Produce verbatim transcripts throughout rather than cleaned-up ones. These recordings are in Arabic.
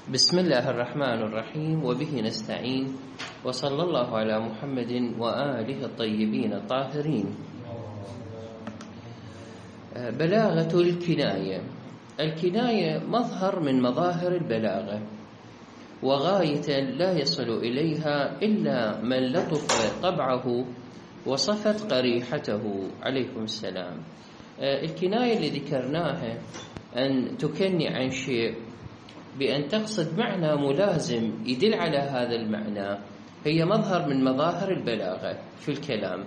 بسم الله الرحمن الرحيم وبه نستعين وصلى الله على محمد وآله الطيبين الطاهرين. بلاغة الكناية. الكناية مظهر من مظاهر البلاغة، وغاية لا يصل إليها إلا من لطف طبعه وصفت قريحته. عليكم السلام. الكناية اللي ذكرناها أن تكني عن شيء بأن تقصد معنى ملازم يدل على هذا المعنى، هي مظهر من مظاهر البلاغة في الكلام.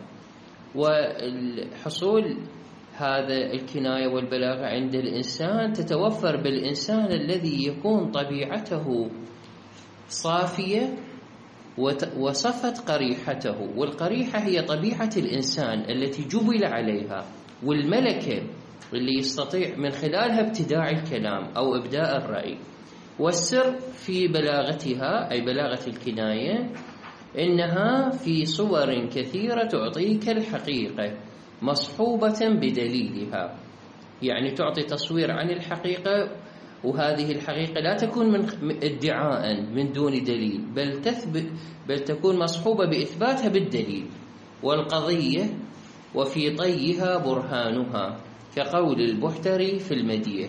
والحصول هذا الكناية والبلاغة عند الإنسان تتوفر بالإنسان الذي يكون طبيعته صافية وصفت قريحته. والقريحة هي طبيعة الإنسان التي جبل عليها، والملكة اللي يستطيع من خلالها ابتداع الكلام أو إبداء الرأي. والسر في بلاغتها أي بلاغة الكناية إنها في صور كثيرة تعطيك الحقيقة مصحوبة بدليلها، يعني تعطي تصوير عن الحقيقة، وهذه الحقيقة لا تكون من ادعاء من دون دليل، بل تثبت بل تكون مصحوبة بإثباتها بالدليل والقضية، وفي طيها برهانها، كقول البحتري في المديح: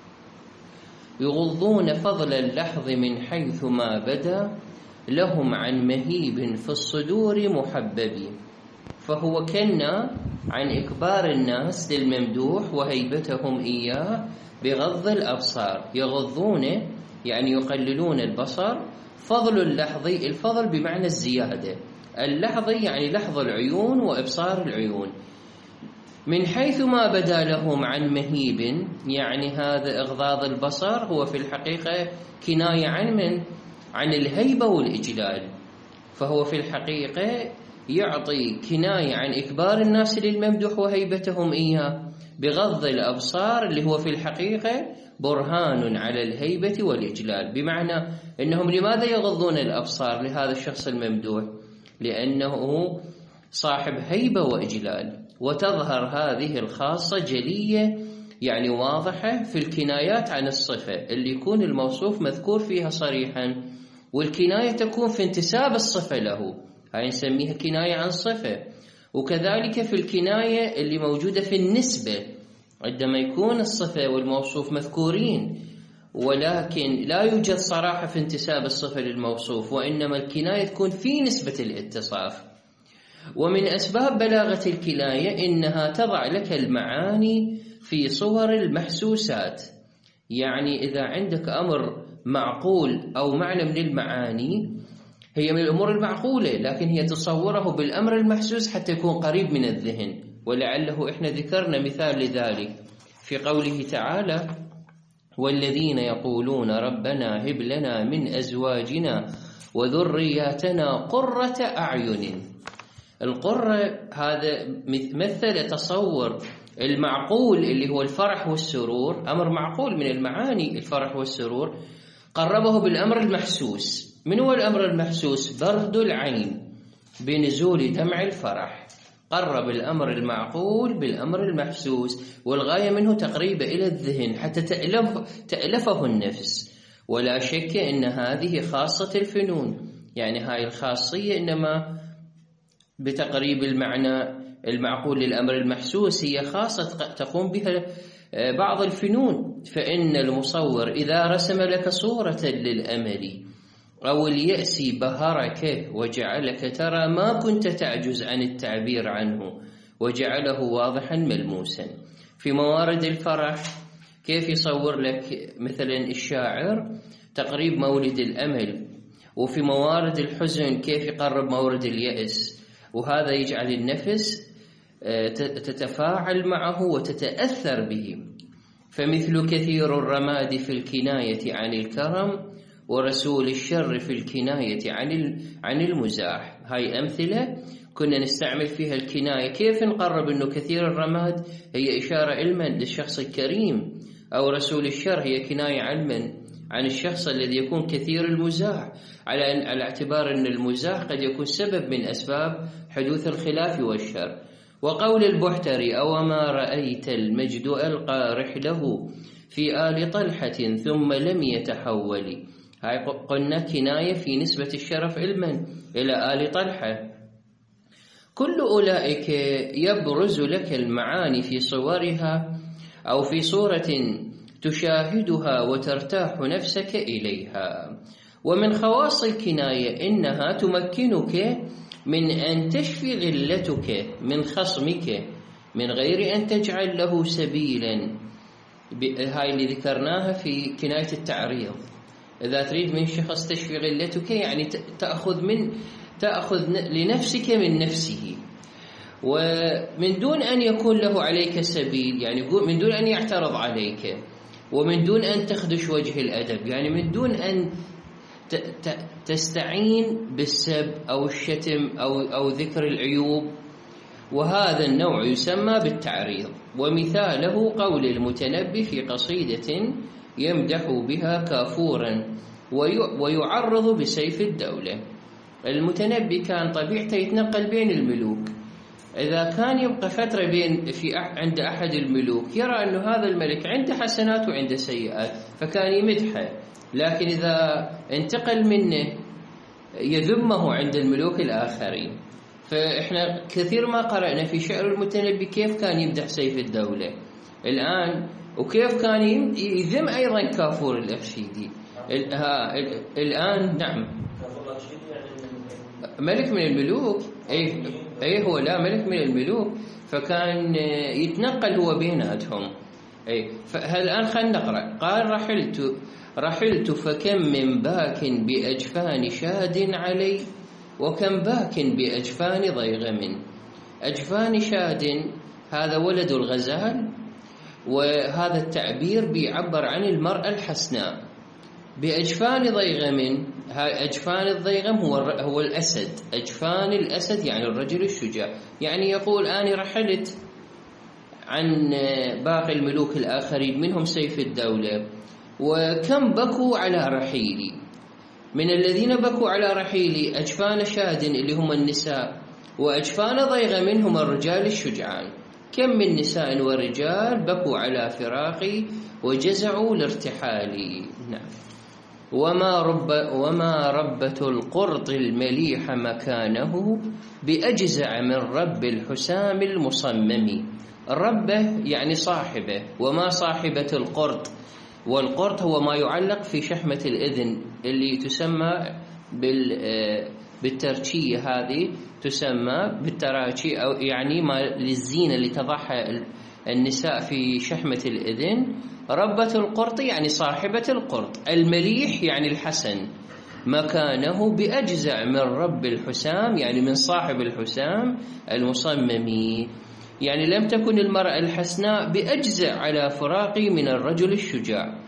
يغضون فضل اللحظ من حيث ما بدا، لهم عن مهيب في الصدور محبب. فهو كنا عن إكبار الناس للممدوح وهيبتهم إياه بغض الأبصار. يغضون يعني يقللون البصر. فضل اللحظ، الفضل بمعنى الزيادة، اللحظ يعني لحظ العيون وإبصار العيون. من حيث ما بدا لهم عن مهيب، يعني هذا إغضاض البصر هو في الحقيقة كناية عن من؟ عن الهيبة والإجلال. فهو في الحقيقة يعطي كناية عن إكبار الناس للممدوح وهيبتهم إياه بغض الأبصار، اللي هو في الحقيقة برهان على الهيبة والإجلال. بمعنى أنهم لماذا يغضون الأبصار لهذا الشخص الممدوح؟ لأنه صاحب هيبة وإجلال. وتظهر هذه الخاصة جلية يعني واضحة في الكنايات عن الصفة اللي يكون الموصوف مذكور فيها صريحا، والكناية تكون في انتساب الصفة له، هاي نسميها كناية عن صفة. وكذلك في الكناية اللي موجودة في النسبة، عندما يكون الصفة والموصوف مذكورين ولكن لا يوجد صراحة في انتساب الصفة للموصوف، وإنما الكناية تكون في نسبة الاتصاف. ومن أسباب بلاغة الكناية إنها تضع لك المعاني في صور المحسوسات. يعني إذا عندك أمر معقول أو معنى من المعاني، هي من الأمور المعقولة لكن هي تصوره بالأمر المحسوس حتى يكون قريب من الذهن. ولعله إحنا ذكرنا مثال لذلك في قوله تعالى: والذين يقولون ربنا هب لنا من أزواجنا وذرياتنا قرة أعين. القرة هذا مثل تصور المعقول اللي هو الفرح والسرور، أمر معقول من المعاني الفرح والسرور، قربه بالأمر المحسوس. من هو الأمر المحسوس؟ برد العين بنزول دمع الفرح. قرب الأمر المعقول بالأمر المحسوس، والغاية منه تقريبه إلى الذهن حتى تألف تألفه النفس. ولا شك أن هذه خاصة الفنون، يعني هاي الخاصية إنما بتقريب المعنى المعقول للأمر المحسوس هي خاصة تقوم بها بعض الفنون. فإن المصور إذا رسم لك صورة للأمل أو اليأس بهرك وجعلك ترى ما كنت تعجز عن التعبير عنه، وجعله واضحا ملموسا. في موارد الفرح كيف يصور لك مثلا الشاعر تقريب مولد الأمل، وفي موارد الحزن كيف يقرب مورد اليأس، وهذا يجعل النفس تتفاعل معه وتتأثر به. فمثل كثير الرماد في الكناية عن الكرم، ورسول الشر في الكناية عن عن المزاح. هاي أمثلة كنا نستعمل فيها الكناية. كيف نقرب أنه كثير الرماد هي إشارة علما للشخص الكريم، أو رسول الشر هي كناية علما عن الشخص الذي يكون كثير المزاح، على على اعتبار أن المزاح قد يكون سبب من أسباب حدوث الخلاف والشر. وقول البحتري: أوما رأيت المجد ألقى رحله في آل طلحة ثم لم يتحول. هاي قلنا كناية في نسبة الشرف علما إلى آل طلحة. كل أولئك يبرز لك المعاني في صورها أو في صورة تشاهدها وترتاح نفسك إليها. ومن خواص الكناية إنها تمكنك من أن تشفي غلتك من خصمك من غير أن تجعل له سبيلا. هاي اللي ذكرناها في كناية التعريض. إذا تريد من شخص تشفي غلتك يعني تأخذ من تأخذ لنفسك من نفسه، ومن دون أن يكون له عليك سبيل، يعني من دون أن يعترض عليك، ومن دون أن تخدش وجه الأدب، يعني من دون أن تستعين بالسب أو الشتم أو أو ذكر العيوب. وهذا النوع يسمى بالتعريض. ومثاله قول المتنبي في قصيدة يمدح بها كافورا ويعرض بسيف الدولة. المتنبي كان طبيعته يتنقل بين الملوك، إذا كان يبقى فترة بين في عند أحد الملوك يرى أن هذا الملك عنده حسنات وعنده سيئات فكان يمدحه، لكن إذا انتقل منه يذمه عند الملوك الآخرين. فإحنا كثير ما قرأنا في شعر المتنبي كيف كان يمدح سيف الدولة الآن، وكيف كان يذم أيضا كافور الأرشيدي الآن. نعم، ملك من الملوك، أي أي هو لا ملك من الملوك، فكان يتنقل هو بيناتهم. أي فالآن خلينا نقرأ. قال رحلت رحلت فكم من باك بأجفان شاد علي وكم باك بأجفان ضيغم. أجفان شاد هذا ولد الغزال، وهذا التعبير بيعبر عن المرأة الحسناء. بأجفان ضيغم، أجفان الضيغم هو هو الأسد، أجفان الأسد يعني الرجل الشجاع. يعني يقول أنا رحلت عن باقي الملوك الآخرين منهم سيف الدولة، وكم بكوا على رحيلي. من الذين بكوا على رحيلي أجفان شاد اللي هم النساء، وأجفان ضيغم هم الرجال الشجعان. كم من نساء ورجال بكوا على فراقي وجزعوا لارتحالي. نعم. وما رب وما ربة القرط المليح مكانه بأجزع من رب الحسام المصمم. الربة يعني صاحبه، وما صاحبة القرط. والقرط هو ما يعلق في شحمة الإذن اللي تسمى بالترشية، هذه تسمى بالتراشي، أو يعني ما للزينة اللي تضعها النساء في شحمة الإذن. ربة القرط يعني صاحبة القرط. المليح يعني الحسن. مكانه بأجزع من رب الحسام يعني من صاحب الحسام المصمم، يعني لم تكن المرأة الحسناء بأجزع على فراقي من الرجل الشجاع.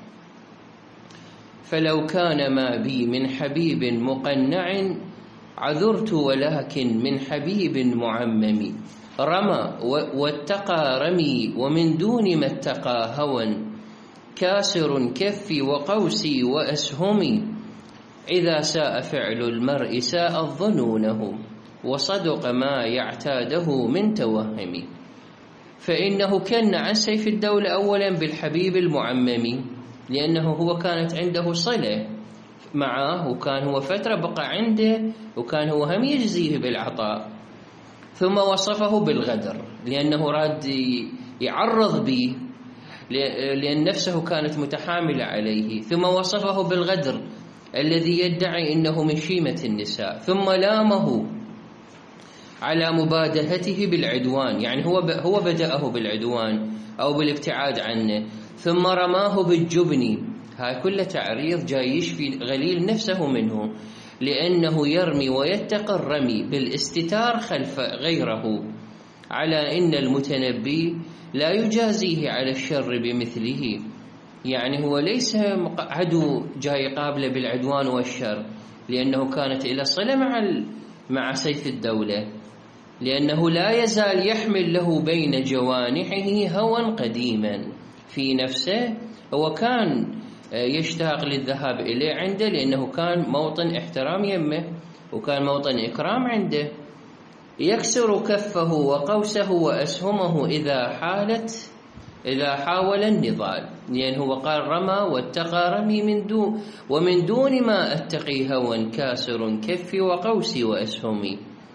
فلو كان ما بي من حبيب مقنع عذرت ولكن من حبيب معمم. رمى واتقى رمي ومن دون ما اتقى هوى كاسر كفي وقوسي وأسهمي. إذا ساء فعل المرء ساء ظنونه وصدق ما يعتاده من توهم. فإنه كان عن سيف الدولة أولا بالحبيب المعمم، لأنه هو كانت عنده صلة معه، وكان هو فترة بقى عنده، وكان هو هم يجزيه بالعطاء. ثم وصفه بالغدر لأنه راد يعرض به، لأن نفسه كانت متحاملة عليه. ثم وصفه بالغدر الذي يدعي إنه من شيمة النساء. ثم لامه على مبادهته بالعدوان، يعني هو هو بدأه بالعدوان أو بالابتعاد عنه. ثم رماه بالجبن. هاي كل تعريض جاي يشفي غليل نفسه منه، لأنه يرمي ويتقى الرمي بالاستتار خلف غيره، على إن المتنبي لا يجازيه على الشر بمثله. يعني هو ليس عدو جاي قابله بالعدوان والشر، لأنه كانت إلى صلة مع مع سيف الدولة، لأنه لا يزال يحمل له بين جوانحه هوى قديما في نفسه. هو كان يشتاق للذهاب إليه عنده، لأنه كان موطن احترام يمه، وكان موطن إكرام عنده. يكسر كفه وقوسه وأسهمه إذا حالت إذا حاول النضال، لأن هو قال رمى واتقى رمي من دون ومن دون ما أتقي هوى كاسر كفي وقوسي وأسهمي.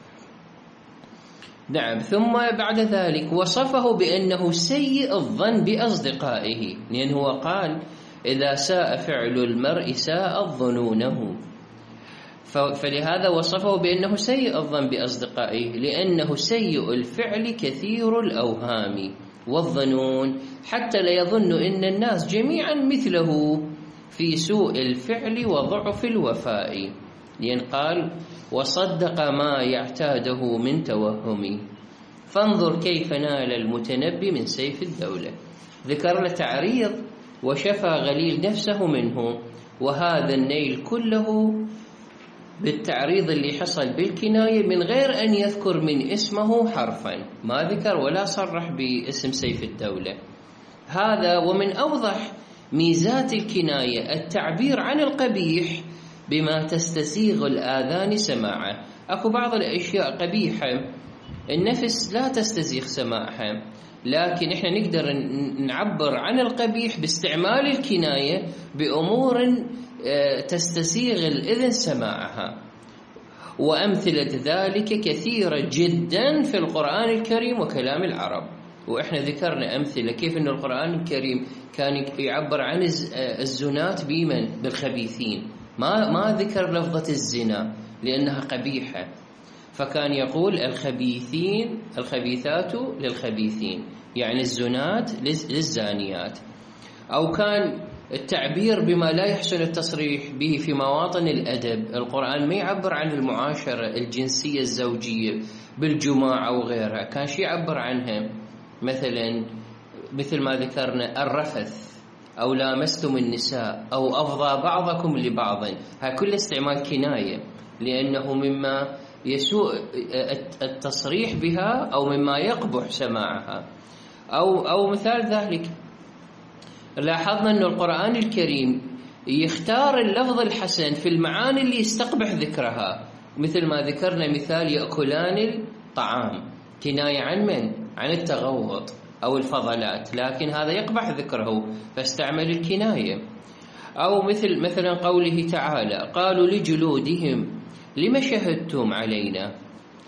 نعم. ثم بعد ذلك وصفه بأنه سيء الظن بأصدقائه، لأن هو قال إذا ساء فعل المرء ساء ظنونه، فلهذا وصفه بأنه سيء الظن بأصدقائه، لأنه سيء الفعل كثير الأوهام والظنون، حتى لا يظن إن الناس جميعا مثله في سوء الفعل وضعف الوفاء، لأن قال وصدق ما يعتاده من توهم، فانظر كيف نال المتنبي من سيف الدولة. ذكر له تعريض وشفى غليل نفسه منه، وهذا النيل كله بالتعريض اللي حصل بالكناية من غير أن يذكر من اسمه حرفا، ما ذكر ولا صرح باسم سيف الدولة. هذا ومن أوضح ميزات الكناية التعبير عن القبيح بما تستسيغ الآذان سماعه. أكو بعض الأشياء قبيحة النفس لا تستسيغ سماعها، لكن إحنا نقدر نعبر عن القبيح باستعمال الكناية بأمور تستسيغ الإذن سماعها، وأمثلة ذلك كثيرة جدا في القرآن الكريم وكلام العرب. وإحنا ذكرنا أمثلة كيف أن القرآن الكريم كان يعبر عن الزنات بمن؟ بالخبيثين، ما ما ذكر لفظة الزنا لأنها قبيحة، فكان يقول الخبيثين الخبيثات للخبيثين، يعني الزنات للزانيات. أو كان التعبير بما لا يحسن التصريح به في مواطن الأدب، القرآن ما يعبر عن المعاشرة الجنسية الزوجية بالجماع أو غيرها، كان شيء يعبر عنها مثلا مثل ما ذكرنا الرفث أو لامستم النساء أو أفضى بعضكم لبعض، هذا كل استعمال كناية لأنه مما يسوء التصريح بها أو مما يقبح سماعها. أو أو مثال ذلك لاحظنا أن القرآن الكريم يختار اللفظ الحسن في المعاني اللي يستقبح ذكرها، مثل ما ذكرنا مثال يأكلان الطعام، كناية عن من؟ عن التغوط أو الفضلات، لكن هذا يقبح ذكره فاستعمل الكناية. أو مثل مثلا قوله تعالى قالوا لجلودهم لما شهدتم علينا،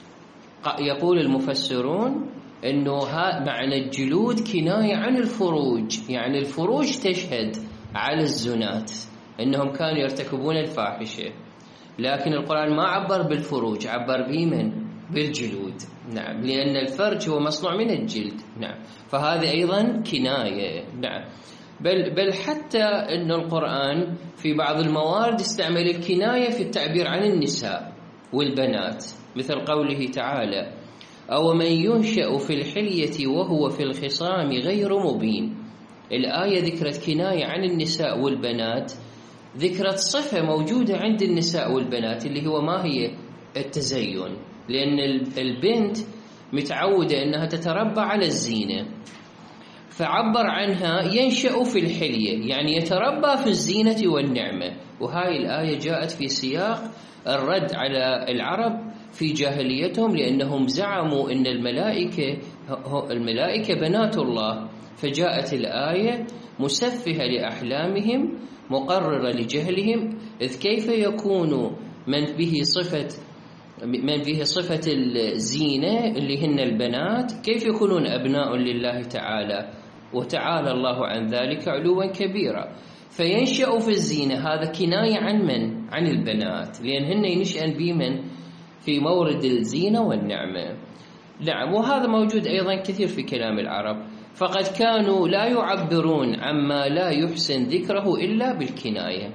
يقول المفسرون أنه معنى الجلود كناية عن الفروج، يعني الفروج تشهد على الزنات أنهم كانوا يرتكبون الفاحشة، لكن القرآن ما عبر بالفروج، عبر بمن؟ بالجلود. نعم، لأن الفرج هو مصنوع من الجلد. نعم، فهذا أيضا كناية. نعم، بل بل حتى أن القرآن في بعض الموارد استعمل الكناية في التعبير عن النساء والبنات، مثل قوله تعالى أو من ينشأ في الحلية وهو في الخصام غير مبين. الآية ذكرت كناية عن النساء والبنات، ذكرت صفة موجودة عند النساء والبنات اللي هو ما هي؟ التزين، لأن البنت متعودة أنها تتربى على الزينة، فعبر عنها ينشأ في الحلية، يعني يتربى في الزينة والنعمة. وهاي الآية جاءت في سياق الرد على العرب في جاهليتهم، لأنهم زعموا أن الملائكة الملائكة بنات الله، فجاءت الآية مسفهة لأحلامهم مقررة لجهلهم، إذ كيف يكون من به صفة من به صفة الزينة اللي هن البنات، كيف يكونون أبناء لله تعالى؟ وتعالى الله عن ذلك علوا كبيرا. فينشأ في الزينة، هذا كناية عن من؟ عن البنات، لأن هن ينشأن بمن؟ في مورد الزينة والنعمة. نعم، وهذا موجود أيضا كثير في كلام العرب، فقد كانوا لا يعبرون عما لا يحسن ذكره إلا بالكناية.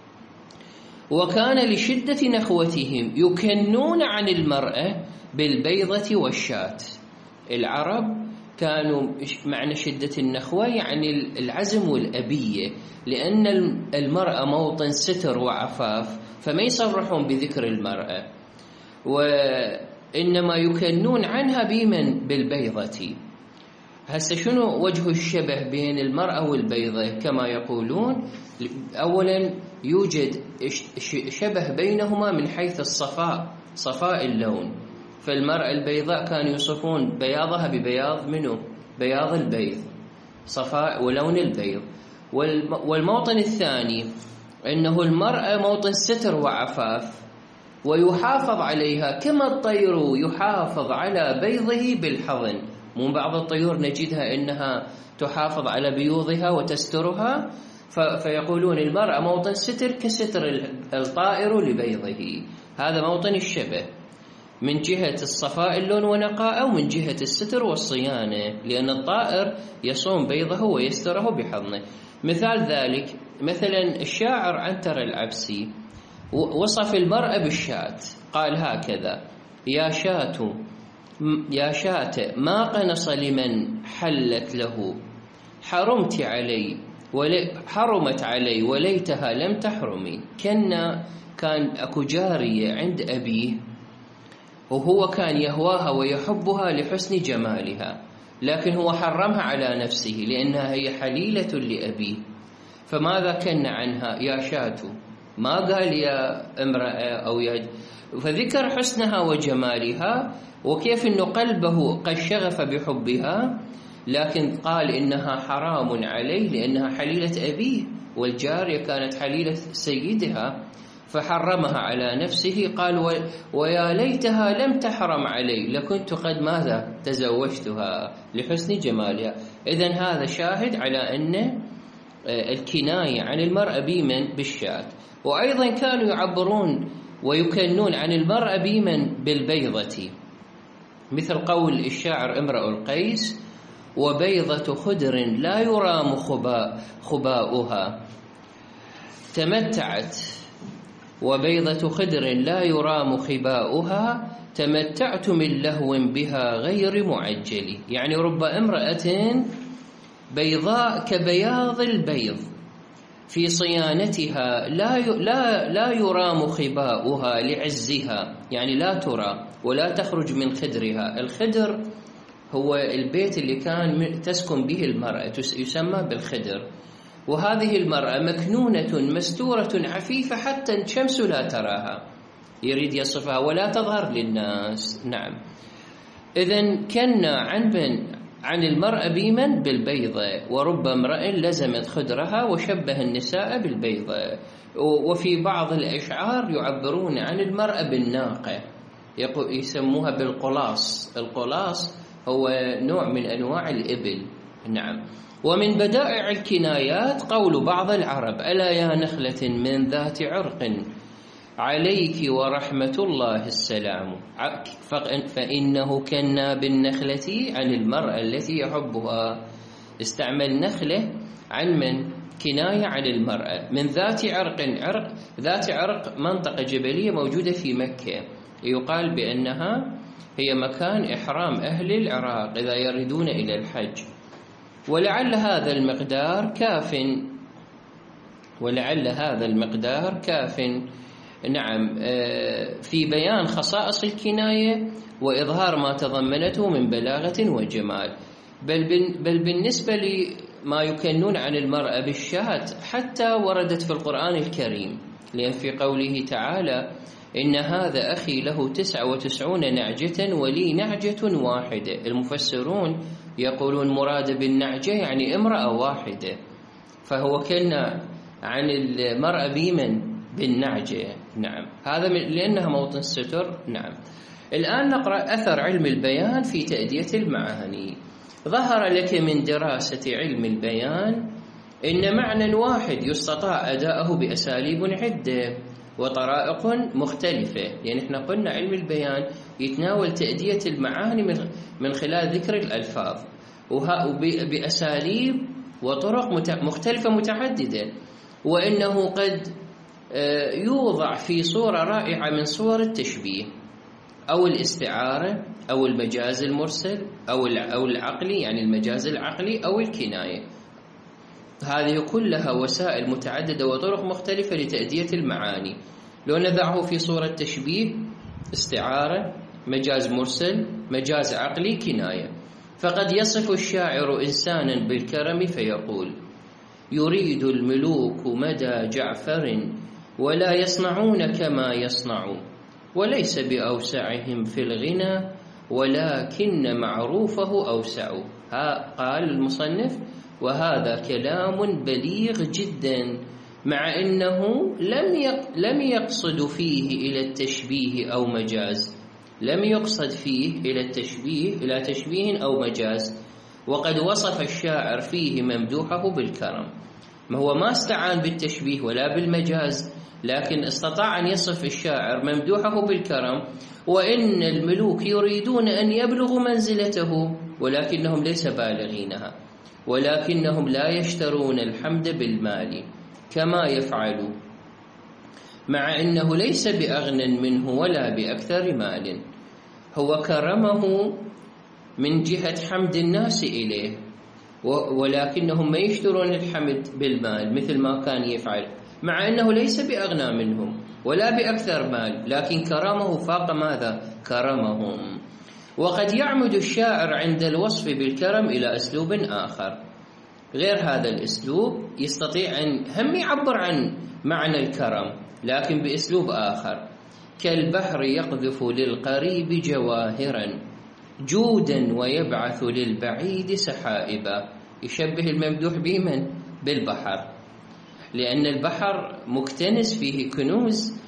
وكان لشدة نخوتهم يكنون عن المرأة بالبيضة والشاة. العرب كانوا معنى شدة النخوة يعني العزم والأبية، لأن المرأة موطن ستر وعفاف، فما يصرحون بذكر المرأة، وإنما يكنون عنها بمن؟ بالبيضة. هسه شنو وجه الشبه بين المرأة والبيضة؟ كما يقولون أولا يوجد شبه بينهما من حيث الصفاء، صفاء اللون، فالمرأة البيضاء كانوا يوصفون بياضها ببياض منه؟ بياض البيض. صفاء ولون البيض. والموطن الثاني أنه المرأة موطن ستر وعفاف ويحافظ عليها كما الطير يحافظ على بيضه بالحضن. مو بعض الطيور نجدها أنها تحافظ على بيوضها وتسترها، فيقولون المرأة موطن ستر كستر الطائر لبيضه. هذا موطن الشبه من جهة الصفاء اللون ونقاء، أو من جهة الستر والصيانة، لأن الطائر يصون بيضه ويستره بحضنه. مثال ذلك مثلا الشاعر عنتر العبسي وصف المرأة بالشاة، قال هكذا: يا شاة يا شاة ما قنص لمن حلت له، حرمت علي ولي حرمت علي وليتها لم تحرمي. كان كان أكو جارية عند أبيه وهو كان يهواها ويحبها لحسن جمالها، لكن هو حرمها على نفسه لأنها هي حليلة لأبيه. فماذا كان عنها؟ يا شاة، ما قال يا امرأة أو يا، فذكر حسنها وجمالها وكيف أن قلبه قد شغف بحبها، لكن قال إنها حرام عليه لأنها حليلة أبيه، والجارية كانت حليلة سيدها فحرمها على نفسه. قال ويا ليتها لم تحرم علي لكنت قد ماذا تزوجتها لحسن جمالها. إذن هذا شاهد على أن الكناية عن المرأة بيمن بالشاة. وأيضا كانوا يعبرون ويكنون عن المرأة بيمن بالبيضة، مثل قول الشاعر امرؤ القيس: وبيضة خدر لا يرام خباء خباؤها تمتعت وبيضة خدر لا يرام خباؤها تمتعت من لهو بها غير معجل. يعني رب امرأة بيضاء كبياض البيض في صيانتها لا لا لا يرام خباؤها لعزها، يعني لا ترى ولا تخرج من خدرها. الخدر هو البيت اللي كان تسكن به المرأة، يسمى بالخدر. وهذه المرأة مكنونة مستورة عفيفة حتى الشمس لا تراها، يريد يصفها ولا تظهر للناس. نعم. إذن كنا عن بن عن المرأة بيمن بالبيضة، ورب امرأ لزمت خدرها وشبه النساء بالبيضة. وفي بعض الأشعار يعبرون عن المرأة بالناقة، يسموها بالقلاص. القلاص هو نوع من أنواع الإبل. نعم. ومن بدائع الكنايات قول بعض العرب: ألا يا نخلة من ذات عرق عليك ورحمة الله السلام، فإنه كنا بالنخلة عن المرأة التي يحبها. استعمل نخلة عن من؟ كناية عن المرأة من ذات عرق. عرق ذات عرق منطقة جبلية موجودة في مكة، يقال بأنها هي مكان إحرام أهل العراق إذا يريدون إلى الحج. ولعل هذا المقدار كاف ولعل هذا المقدار كاف نعم في بيان خصائص الكناية وإظهار ما تضمنته من بلاغة وجمال. بل بل بالنسبة لما يكنون عن المرأة بالشاة حتى وردت في القرآن الكريم، لأن في قوله تعالى: إن هذا أخي له تسع وتسعون نعجة ولي نعجة واحدة. المفسرون يقولون مراد بالنعجة يعني امرأة واحدة، فهو كنا عن المرأة بيمن بالنعجة. نعم. هذا لأنها موطن ستر. نعم. الآن نقرأ أثر علم البيان في تأدية المعاني. ظهر لك من دراسة علم البيان إن معنى واحد يستطاع أداءه بأساليب عدة وطرائق مختلفة. يعني احنا قلنا علم البيان يتناول تأدية المعاني من خلال ذكر الألفاظ وبأساليب وطرق مختلفة متعددة، وإنه قد يوضع في صورة رائعة من صور التشبيه أو الاستعارة أو المجاز المرسل أو أو العقلي، يعني المجاز العقلي أو الكناية. هذه كلها وسائل متعددة وطرق مختلفة لتأدية المعاني. لو نضعه في صورة تشبيه، استعارة، مجاز مرسل، مجاز عقلي، كناية. فقد يصف الشاعر إنسانا بالكرم فيقول: يريد الملوك مدى جعفر ولا يصنعون كما يصنع، وليس بأوسعهم في الغنى ولكن معروفه أوسع. ها قال المصنف: وهذا كلام بليغ جدا، مع أنه لم لم يقصد فيه إلى التشبيه أو مجاز، لم يقصد فيه إلى التشبيه إلى تشبيه أو مجاز، وقد وصف الشاعر فيه ممدوحه بالكرم. ما هو ما استعان بالتشبيه ولا بالمجاز، لكن استطاع أن يصف الشاعر ممدوحه بالكرم، وإن الملوك يريدون أن يبلغوا منزلته ولكنهم ليس بالغينها، ولكنهم لا يشترون الحمد بالمال كما يفعل، مع أنه ليس بأغنى منه ولا بأكثر مال، هو كرمه من جهة حمد الناس إليه، ولكنهم ما يشترون الحمد بالمال مثل ما كان يفعل، مع أنه ليس بأغنى منهم ولا بأكثر مال، لكن كرمه فاق ماذا؟ كرمهم. وقد يعمد الشاعر عند الوصف بالكرم إلى أسلوب آخر غير هذا الأسلوب، يستطيع أن هم يعبر عن معنى الكرم لكن بأسلوب آخر، كالبحر يقذف للقريب جواهرا جودا ويبعث للبعيد سحائبا. يشبه الممدوح بمن؟ بالبحر، لأن البحر مكتنس فيه كنوز،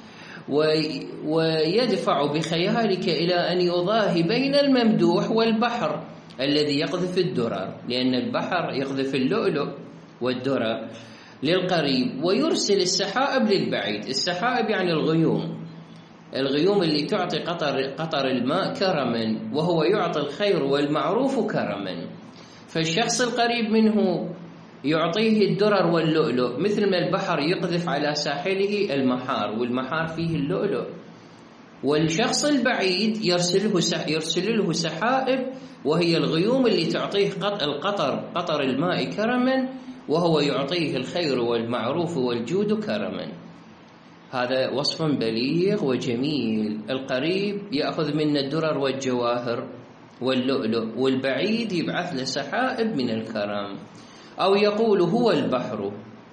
ويدفع بخيالك إلى أن يضاهي بين الممدوح والبحر الذي يقذف الدرر، لأن البحر يقذف اللؤلؤ والدرر للقريب ويرسل السحائب للبعيد. السحائب يعني الغيوم، الغيوم اللي تعطي قطر, قطر الماء كرما، وهو يعطي الخير والمعروف كرما. فالشخص القريب منه يعطيه الدرر واللؤلؤ، مثل ما البحر يقذف على ساحله المحار، والمحار فيه اللؤلؤ، والشخص البعيد يرسله يرسل له سحائب وهي الغيوم اللي تعطيه القطر قطر الماء كرما، وهو يعطيه الخير والمعروف والجود كرما. هذا وصف بليغ وجميل. القريب يأخذ منا الدرر والجواهر واللؤلؤ، والبعيد يبعث له سحائب من الكرم. أو يقول هو البحر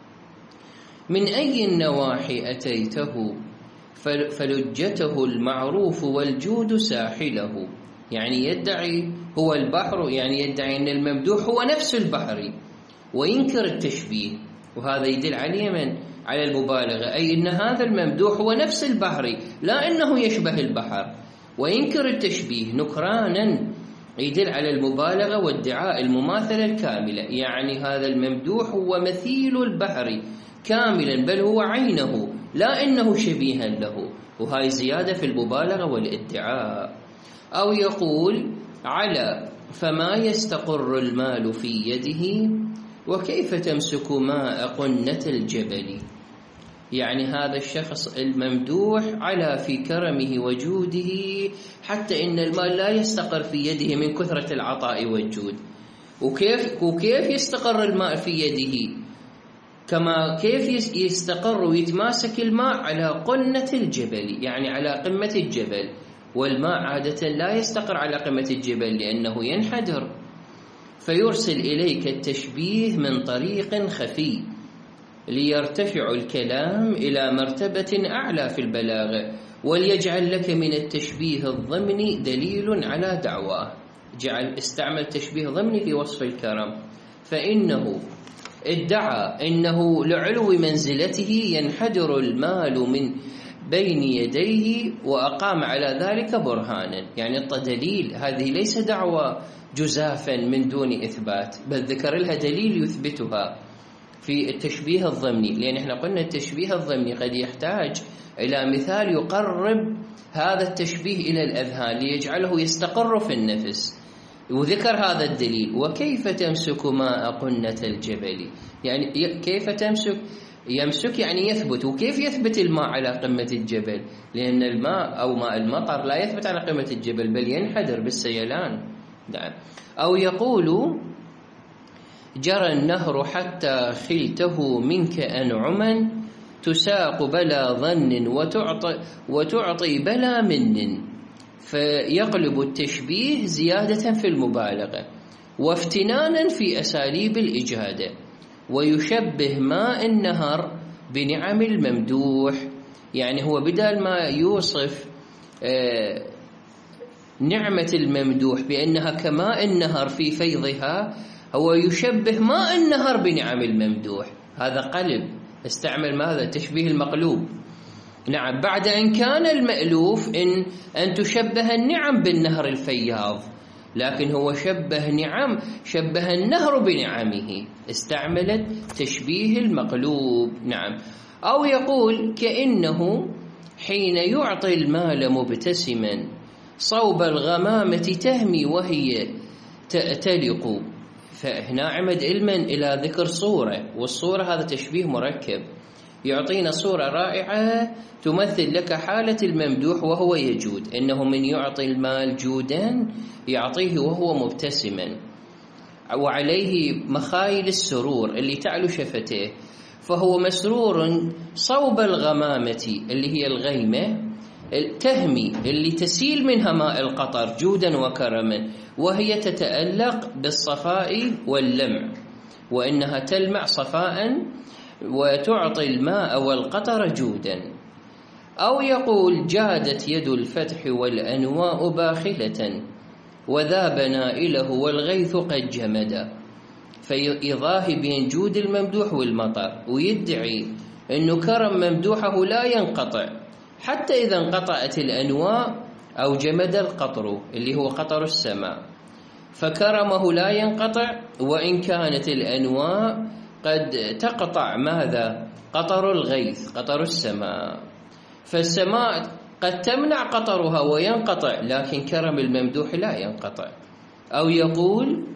من أي النواحي أتيته فلجته المعروف والجود ساحله. يعني يدعي هو البحر، يعني يدعي أن الممدوح هو نفس البحر، وينكر التشبيه، وهذا يدل عليه من؟ على المبالغة، أي أن هذا الممدوح هو نفس البحر لا أنه يشبه البحر، وينكر التشبيه نكرانا يدل على المبالغة وادعاء المماثلة الكاملة. يعني هذا الممدوح هو مثيل البحر كاملا، بل هو عينه لا إنه شبيها له، وهاي زيادة في المبالغة والادعاء. أو يقول على فما يستقر المال في يده وكيف تمسك ماء قنة الجبل. يعني هذا الشخص الممدوح على في كرمه وجوده، حتى إن المال لا يستقر في يده من كثرة العطاء والجود. وكيف وكيف يستقر الماء في يده؟ كما كيف يستقر ويتماسك الماء على قنة الجبل، يعني على قمة الجبل، والماء عادة لا يستقر على قمة الجبل لأنه ينحدر، فيرسل إليك التشبيه من طريق خفي ليرتفع الكلام إلى مرتبة أعلى في البلاغة، وليجعل لك من التشبيه الضمني دليل على دعواه. جعل استعمل تشبيه ضمني في وصف الكرم، فإنه ادعى إنه لعلو منزلته ينحدر المال من بين يديه، وأقام على ذلك برهانا. يعني الدليل، هذه ليس دعوة جزافا من دون إثبات، بل ذكر لها دليل يثبتها في التشبيه الضمني، لأن احنا قلنا التشبيه الضمني قد يحتاج إلى مثال يقرب هذا التشبيه إلى الأذهان ليجعله يستقر في النفس، وذكر هذا الدليل. وكيف تمسك ماء قنة الجبل، يعني كيف تمسك؟ يمسك يعني يثبت. وكيف يثبت الماء على قمة الجبل؟ لأن الماء أو ماء المطر لا يثبت على قمة الجبل بل ينحدر بالسيلان. نعم. أو يقول جرى النهر حتى خلته منك أنعما تساق بلا ظن وتعطي, وتعطي بلا من، فيقلب التشبيه زيادة في المبالغة وافتنانا في أساليب الإجادة، ويشبه ماء النهر بنعم الممدوح. يعني هو بدل ما يوصف نعمة الممدوح بأنها كماء النهر في فيضها، هو يشبه ماء النهر بنعم الممدوح. هذا قلب، استعمل ماذا؟ تشبيه المقلوب. نعم، بعد أن كان المألوف إن أن تشبه النعم بالنهر الفياض، لكن هو شبه نعم شبه النهر بنعمه، استعملت تشبيه المقلوب. نعم. أو يقول كأنه حين يعطي المال مبتسما صوب الغمامة تهمي وهي تأتلق. فهنا عمد علما إلى ذكر صورة، والصورة هذا تشبيه مركب، يعطينا صورة رائعة تمثل لك حالة الممدوح وهو يجود، إنه من يعطي المال جودا يعطيه وهو مبتسما وعليه مخايل السرور اللي تعلو شفتيه، فهو مسرور صوب الغمامة اللي هي الغيمة تهمي اللي تسيل منها ماء القطر جودا وكرما، وهي تتألق بالصفاء واللمع، وإنها تلمع صفاء وتعطي الماء والقطر جودا. أو يقول جادت يد الفتح والأنواء باخلة وذاب نائله والغيث قد جمد. فيضاهي بين جود الممدوح والمطر، ويدعي أنه كرم ممدوحه لا ينقطع حتى إذا انقطعت الأنواء أو جمد القطر اللي هو قطر السماء، فكرمه لا ينقطع وإن كانت الأنواء قد تقطع ماذا؟ قطر الغيث، قطر السماء. فالسماء قد تمنع قطرها وينقطع، لكن كرم الممدوح لا ينقطع. أو يقول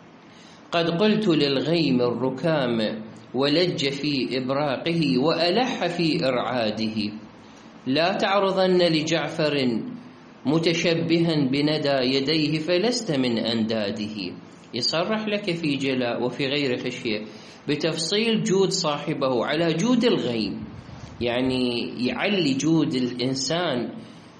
قد قلت للغيم الركام ولج في إبراقه وألح في إرعاده لا تعرضن لجعفر متشبها بندى يديه فلست من أنداده. يصرح لك في جلاء وفي غير خشية بتفصيل جود صاحبه على جود الغيم، يعني يعلي جود الإنسان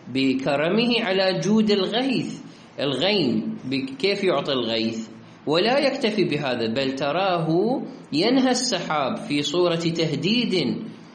بكرمه على جود الغيث. الغيم كيف يعطي الغيث؟ ولا يكتفي بهذا، بل تراه ينهى السحاب في صورة تهديد،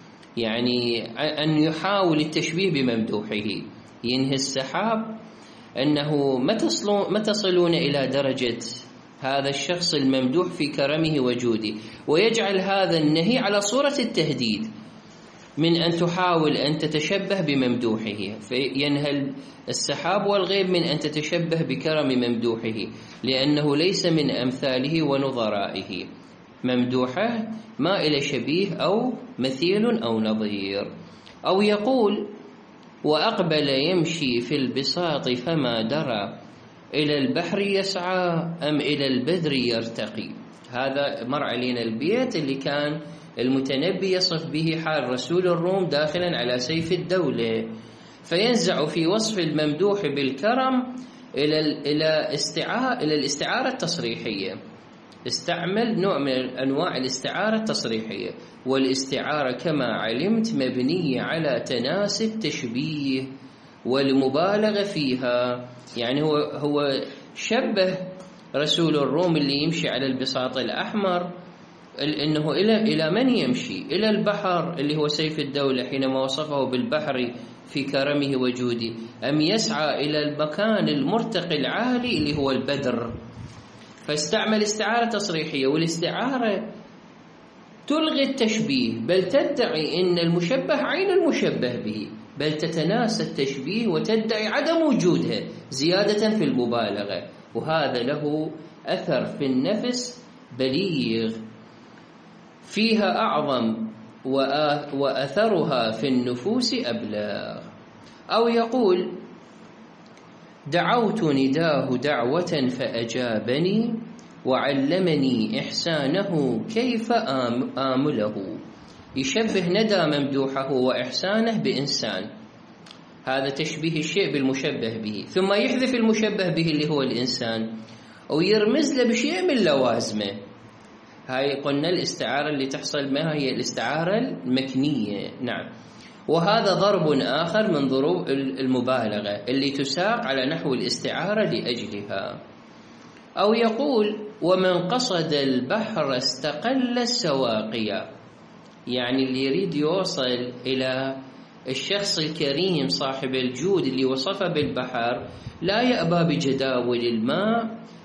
يعني أن يحاول التشبيه بممدوحه. ينهي السحاب أنه ما تصلون إلى درجة هذا الشخص الممدوح في كرمه وجوده، ويجعل هذا النهي على صورة التهديد من أن تحاول أن تتشبه بممدوحه. فينهى السحاب والغيب من أن تتشبه بكرم ممدوحه، لأنه ليس من أمثاله ونظرائه. ممدوحه ما إلى شبيه أو مثيل أو نظير. أو يقول وأقبل يمشي في البساط فما درى إلى البحر يسعى أم إلى البدر يرتقي. هذا مر علينا البيت اللي كان المتنبي يصف به حال رسول الروم داخلا على سيف الدولة، فينزع في وصف الممدوح بالكرم إلى إلى استعارة إلى الاستعارة التصريحية. استعمل نوع من أنواع الاستعارة التصريحية، والاستعارة كما علمت مبنية على تناسب تشبيه والمبالغة فيها. يعني هو هو شبه رسول الروم اللي يمشي على البساط الأحمر إنه إلى إلى من يمشي؟ إلى البحر اللي هو سيف الدولة حينما وصفه بالبحر في كرمه وجوده، أم يسعى إلى المكان المرتقي العالي اللي هو البدر. فاستعمل استعارة تصريحية، والاستعارة تلغي التشبيه، بل تدعي إن المشبه عين المشبه به، بل تتناسى التشبيه وتدعي عدم وجودها زيادة في المبالغة، وهذا له أثر في النفس بليغ، فيها أعظم وأثرها في النفوس أبلغ. أو يقول دعوت نداه دعوة فأجابني وعلمني إحسانه كيف آمله. يشبه ندى ممدوحه وإحسانه بإنسان، هذا تشبيه الشيء بالمشبه به، ثم يحذف المشبه به اللي هو الإنسان ويرمز له بشيء من لوازمه. هاي قلنا الاستعارة اللي تحصل ما هي الاستعارة المكنية. نعم. وهذا ضرب آخر من ضروب المبالغة اللي تساق على نحو الاستعارة لأجلها. أو يقول ومن قصد البحر استقل السواقية، يعني اللي يريد يوصل إلى الشخص الكريم صاحب الجود اللي وصفه بالبحر لا يأبى بجداول الماء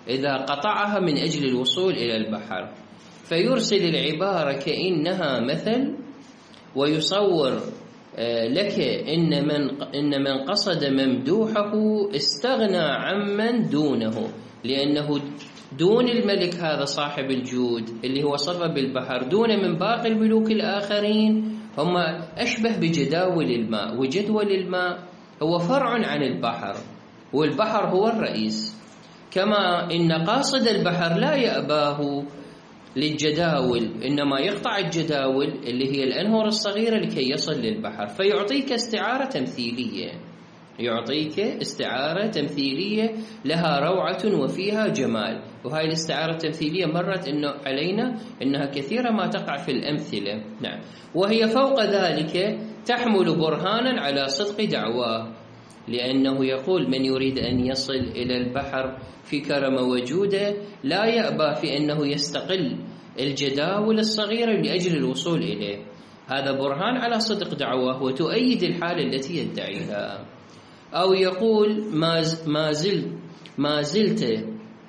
إذا قطعها من أجل الوصول إلى البحر، فيرسل العبارة كأنها مثل، ويصور لك إن من إن من قصد ممدوحه استغنى عمن دونه، لأنه دون الملك هذا صاحب الجود اللي هو صفى بالبحر، دون من باقي الملوك الآخرين، هم أشبه بجداول الماء، وجدول الماء هو فرع عن البحر، والبحر هو الرئيس. كما إن قاصد البحر لا يأباه للجداول، إنما يقطع الجداول اللي هي الأنهر الصغيرة لكي يصل للبحر، فيعطيك استعارة تمثيلية، يعطيك استعارة تمثيلية لها روعة وفيها جمال. وهذه الاستعارة التمثيلية مرت إنه علينا إنها كثيرا ما تقع في الأمثلة. نعم. وهي فوق ذلك تحمل برهانا على صدق دعواه، لأنه يقول من يريد أن يصل إلى البحر في كرم وجوده لا يأبى في أنه يستقل الجداول الصغيرة لأجل الوصول إليه. هذا برهان على صدق دعواه وتؤيد الحالة التي يدعيها. أو يقول ما زلت ما زلت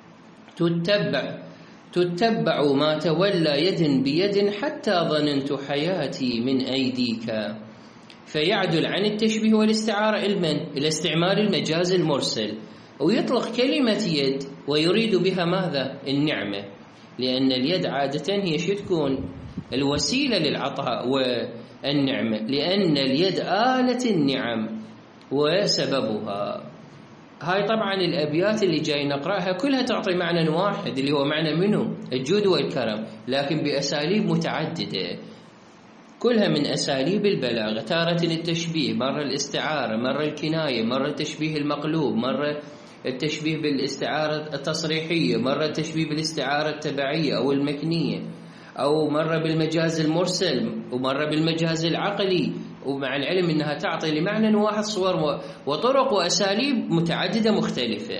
تتبع تتبع ما تولى يد بيد حتى ظننت حياتي من أيديك، فيعدل عن التشبيه والاستعارة علما إلى استعمال المجاز المرسل، ويطلق كلمة يد ويريد بها ماذا؟ النعمة، لأن اليد عادة هي شو تكون؟ الوسيلة للعطاء والنعمة، لأن اليد آلة النعم وسببها. هاي طبعا الأبيات اللي جاي نقرأها كلها تعطي معنى واحد اللي هو معنى منه الجود والكرم، لكن بأساليب متعددة، كلها من أساليب البلاغة. تارة التشبيه، مرة الاستعارة، مرة الكناية، مرة التشبيه المقلوب، مرة التشبيه بالاستعارة التصريحية، مرة التشبيه بالاستعارة التبعية أو المكنية، أو مرة بالمجاز المرسل، ومرة بالمجاز العقلي، ومع العلم أنها تعطي لمعنى واحد صور وطرق وأساليب متعددة مختلفة.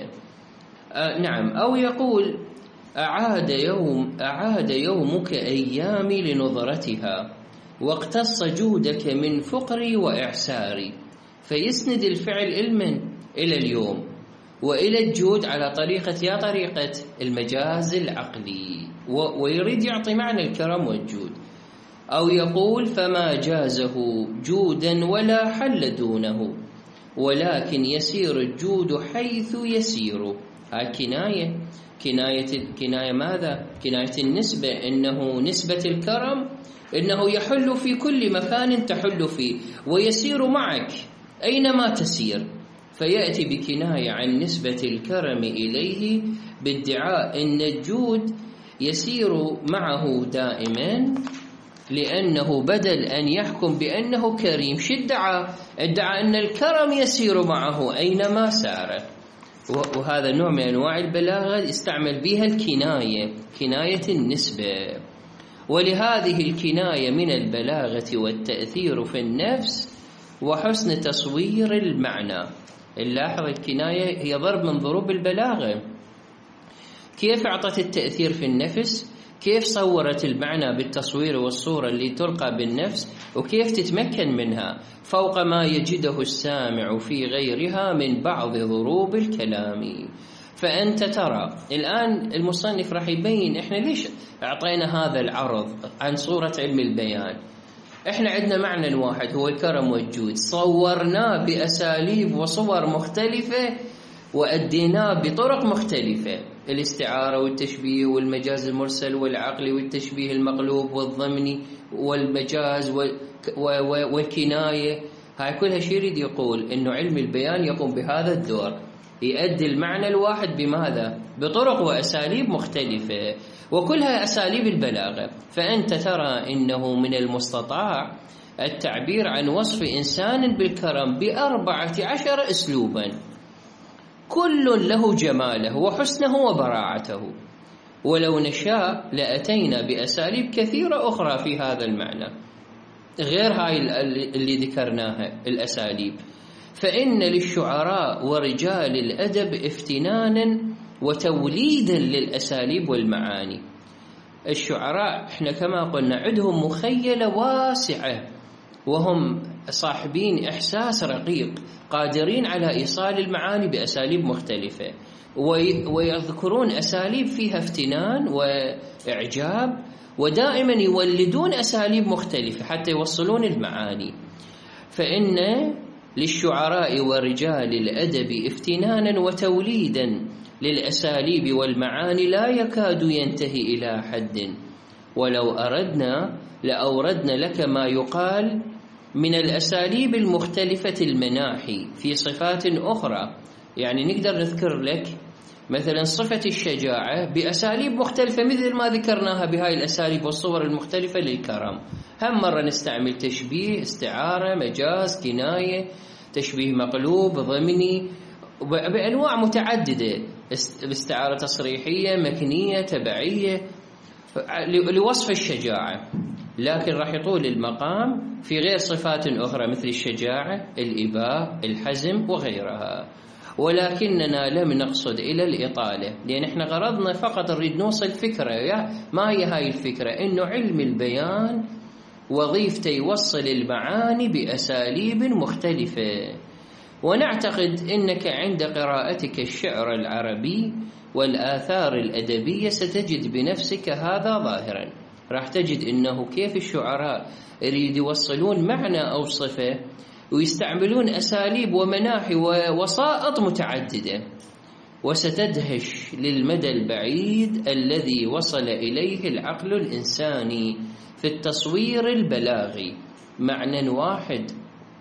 آه نعم. أو يقول أعاد يوم أعاد يومك أيامي لنظرتها واقتص جودك من فقري وإعساري، فيسند الفعل علما إلى اليوم وإلى الجود على طريقة يا طريقة المجاز العقلي، ويريد يعطي معنى الكرم والجود. أو يقول فما جازه جودا ولا حل دونه ولكن يسير الجود حيث يسير. هاي كناية كناية كناية ماذا؟ كناية النسبة، إنه نسبة الكرم إنه يحل في كل مكان تحل فيه ويسير معك أينما تسير، فيأتي بكناية عن نسبة الكرم إليه بادعاء إن الجود يسير معه دائما، لأنه بدل أن يحكم بأنه كريم شو ادعى؟ ادعى أن الكرم يسير معه أينما سار. وهذا نوع من أنواع البلاغة استعمل بها الكناية، كناية النسبة. ولهذه الكناية من البلاغة والتأثير في النفس وحسن تصوير المعنى. نلاحظ الكناية هي ضرب من ضروب البلاغة. كيف أعطت التأثير في النفس؟ كيف صورت المعنى بالتصوير والصورة اللي تلقى بالنفس؟ وكيف تتمكن منها فوق ما يجده السامع في غيرها من بعض ضروب الكلام. فأنت ترى الآن المصنف راح يبين إحنا ليش أعطينا هذا العرض عن صورة علم البيان. إحنا عندنا معنى واحد هو الكرم والجود، صورناه بأساليب وصور مختلفة وأديناه بطرق مختلفة، الاستعارة والتشبيه والمجاز المرسل والعقلي والتشبيه المقلوب والضمني والمجاز والكناية. هاي كلها شيء يريد يقول إنه علم البيان يقوم بهذا الدور، يؤدي المعنى الواحد بماذا؟ بطرق وأساليب مختلفة، وكلها أساليب البلاغة. فأنت ترى إنه من المستطاع التعبير عن وصف إنسان بالكرم بأربعة عشر أسلوبا، كل له جماله وحسنه وبراعته، ولو نشاء لأتينا بأساليب كثيرة أخرى في هذا المعنى غير هاي اللي ذكرناها الأساليب. فإن للشعراء ورجال الأدب افتنانا وتوليدا للأساليب والمعاني. الشعراء احنا كما قلنا عندهم مخيلة واسعة، وهم صاحبين إحساس رقيق قادرين على إيصال المعاني بأساليب مختلفة. ويذكرون أساليب فيها افتنان وإعجاب، ودائما يولدون أساليب مختلفة حتى يوصلون المعاني. فإن للشعراء ورجال الأدب افتنانا وتوليدا للأساليب والمعاني لا يكاد ينتهي إلى حد، ولو أردنا لأوردنا لك ما يقال من الأساليب المختلفة المناحي في صفات أخرى. يعني نقدر نذكر لك مثلا صفة الشجاعة بأساليب مختلفة مثل ما ذكرناها بهاي الأساليب والصور المختلفة للكرم. هم مرة نستعمل تشبيه، استعارة، مجاز، كناية، تشبيه مقلوب، ضمني، بأنواع متعددة، باستعارة تصريحية، مكنية، تبعية، لوصف الشجاعة. لكن راح يطول المقام في غير صفات أخرى مثل الشجاعة، الإباء، الحزم وغيرها. ولكننا لم نقصد إلى الإطالة، لأن احنا غرضنا فقط نريد نوصل فكرة. ما هي هاي الفكرة؟ إنه علم البيان وظيفته يوصل المعاني بأساليب مختلفة. ونعتقد أنك عند قراءتك الشعر العربي والآثار الأدبية ستجد بنفسك هذا ظاهرا. راح تجد أنه كيف الشعراء يريد يوصلون معنى أو صفة ويستعملون أساليب ومناحي ووسائط متعددة، وستدهش للمدى البعيد الذي وصل إليه العقل الإنساني في التصوير البلاغي. معنى واحد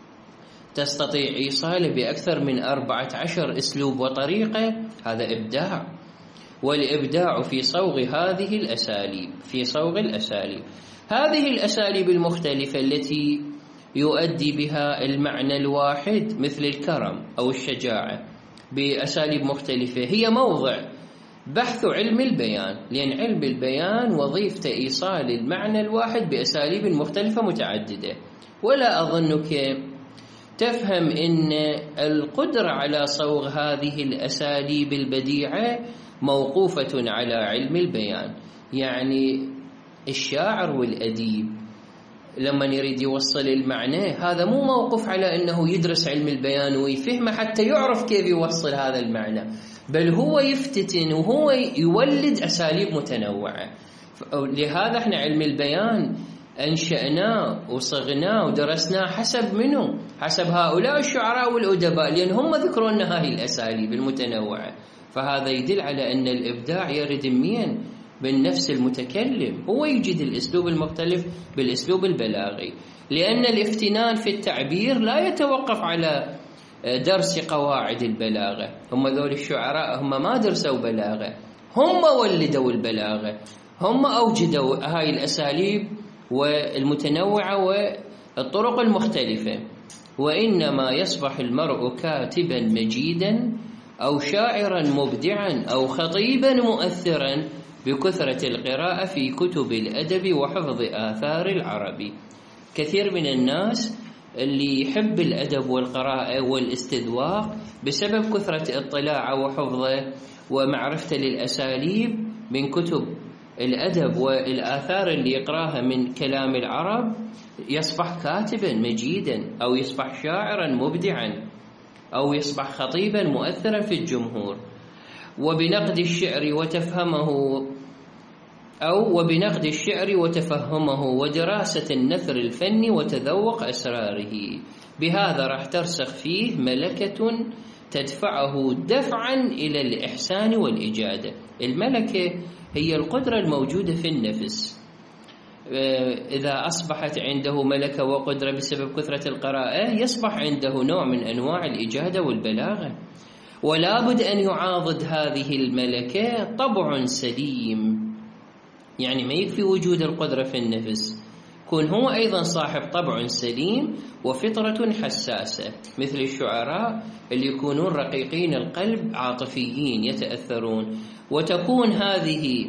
تستطيع إيصاله بأكثر من أربعة عشر أسلوب وطريقة، هذا إبداع. والإبداع في صوغ هذه الأساليب في صوغ الأساليب هذه الأساليب المختلفة التي يؤدي بها المعنى الواحد مثل الكرم أو الشجاعة بأساليب مختلفة هي موضع بحث علم البيان، لأن علم البيان وظيفته إيصال المعنى الواحد بأساليب مختلفة متعددة. ولا أظنك تفهم أن القدرة على صوغ هذه الأساليب البديعة موقوفة على علم البيان. يعني الشاعر والأديب لما يريد يوصل المعنى هذا مو موقف على أنه يدرس علم البيان ويفهمه حتى يعرف كيف يوصل هذا المعنى، بل هو يفتتن وهو يولد أساليب متنوعة. لهذا احنا علم البيان أنشأناه وصغناه ودرسناه حسب منه حسب هؤلاء الشعراء والأدباء، لأن هم ذكروا لنا هذه الأساليب المتنوعة. فهذا يدل على أن الإبداع يرد منين؟ بالنفس المتكلم، هو يجد الأسلوب المختلف بالأسلوب البلاغي. لأن الافتنان في التعبير لا يتوقف على درس قواعد البلاغة. هم ذول الشعراء هم ما درسوا بلاغة، هم ولدوا البلاغة، هم أوجدوا هاي الأساليب والمتنوعة والطرق المختلفة. وإنما يصبح المرء كاتبا مجيدا أو شاعرا مبدعا أو خطيبا مؤثرا بكثرة القراءة في كتب الأدب وحفظ آثار العربي. كثير من الناس اللي يحب الأدب والقراءة والاستذواق بسبب كثرة اطلاعه وحفظه ومعرفته للأساليب من كتب الأدب والآثار اللي يقراها من كلام العرب يصبح كاتبا مجيدا أو يصبح شاعرا مبدعا أو يصبح خطيبا مؤثرا في الجمهور. وبنقد الشعر وتفهمه أو وبنقد الشعر وتفهمه ودراسة النثر الفني وتذوق أسراره. بهذا راح ترسخ فيه ملكة تدفعه دفعا إلى الإحسان والإجادة. الملكة هي القدرة الموجودة في النفس. إذا أصبحت عنده ملكة وقدرة بسبب كثرة القراءة يصبح عنده نوع من أنواع الإجادة والبلاغة. ولا بد أن يعاضد هذه الملكة طبع سليم، يعني ما يكفي وجود القدرة في النفس، يكون هو أيضا صاحب طبع سليم وفطرة حساسة مثل الشعراء اللي يكونون رقيقين القلب عاطفيين يتأثرون. وتكون هذه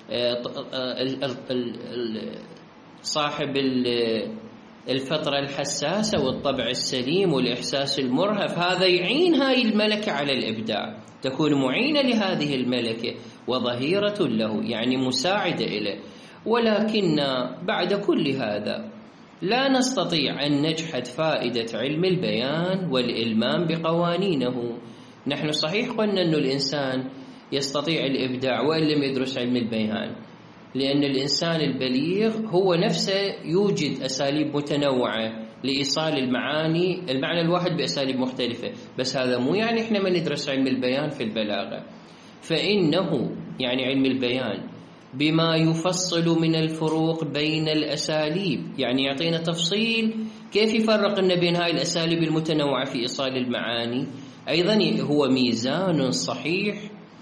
صاحب الفطرة الحساسة والطبع السليم والإحساس المرهف، هذا يعين هاي الملكة على الإبداع، تكون معينة لهذه الملكة وظهيرة له، يعني مساعدة إليه. ولكن بعد كل هذا لا نستطيع أن نجحد فائدة علم البيان والإلمام بقوانينه، نحن صحيح قلنا أنه الإنسان يستطيع الإبداع وإن لم يدرس علم البيان، لأن الإنسان البليغ هو نفسه يوجد أساليب متنوعة لإيصال المعاني المعنى الواحد بأساليب مختلفة، بس هذا مو يعني إحنا ما ندرس علم البيان في البلاغة. فإنه يعني علم البيان بما يفصل من الفروق بين الأساليب، يعني يعطينا تفصيل كيف يفرق لنا بين هاي الأساليب المتنوعة في إيصال المعاني. أيضا هو ميزان صحيح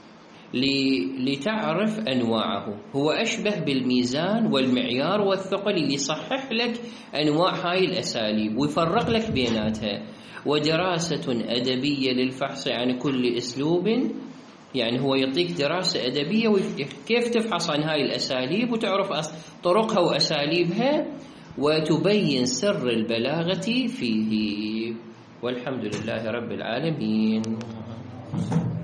لتعرف أنواعه، هو أشبه بالميزان والمعيار والثقل اللي يصحح لك أنواع هاي الأساليب ويفرق لك بيناتها. ودراسة أدبية للفحص عن كل أسلوب، يعني هو يعطيك دراسة أدبية وكيف تفحص عن هاي الأساليب وتعرف طرقها وأساليبها وتبين سر البلاغة فيه. والحمد لله رب العالمين.